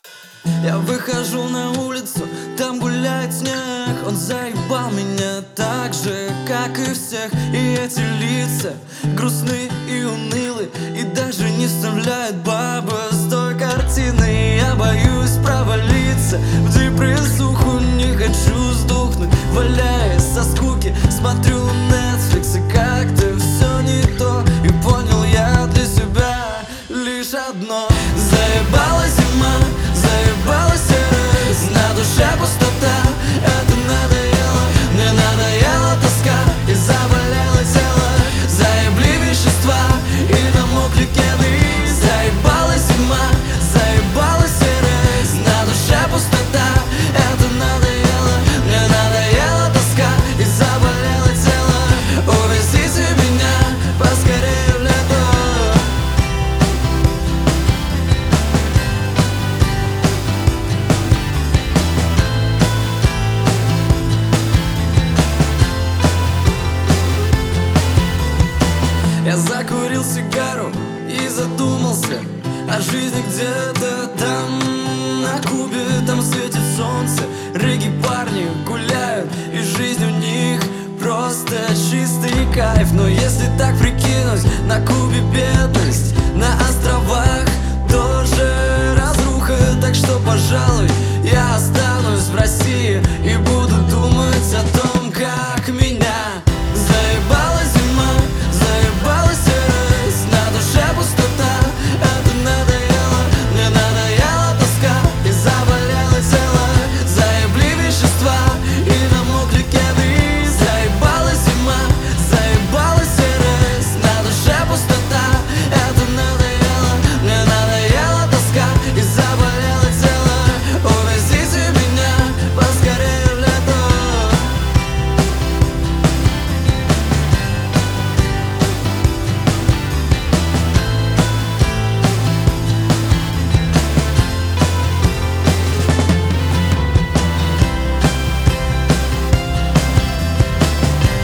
Я выхожу на улицу, там гуляет снег. Он заебал меня так же, как и всех. И эти лица грустные и унылые, и даже не вставляет баба с той картины. Я боюсь провалиться в депрессуху, не хочу сдохнуть, валяясь со скуки. Смотрю Netflix, и как-то все не то. И понял я для себя лишь одно: заебала зима, заебала серость, на душе пустота. Это надоело, мне надоела тоска, и заболело тело. Заебли вещества, и намокли кеды. Заебала зима, заебала серость, на душе пустота. Это надоело, мне надоела тоска, и заболело тело. Увезите меня поскорее в лето. Я закурил сигару и задумался о жизни где-то там, на Кубе. Там светит солнце, регги-парни гуляют, и жизнь у них просто чистый кайф. Но если так прикинуть, на Кубе бедность, на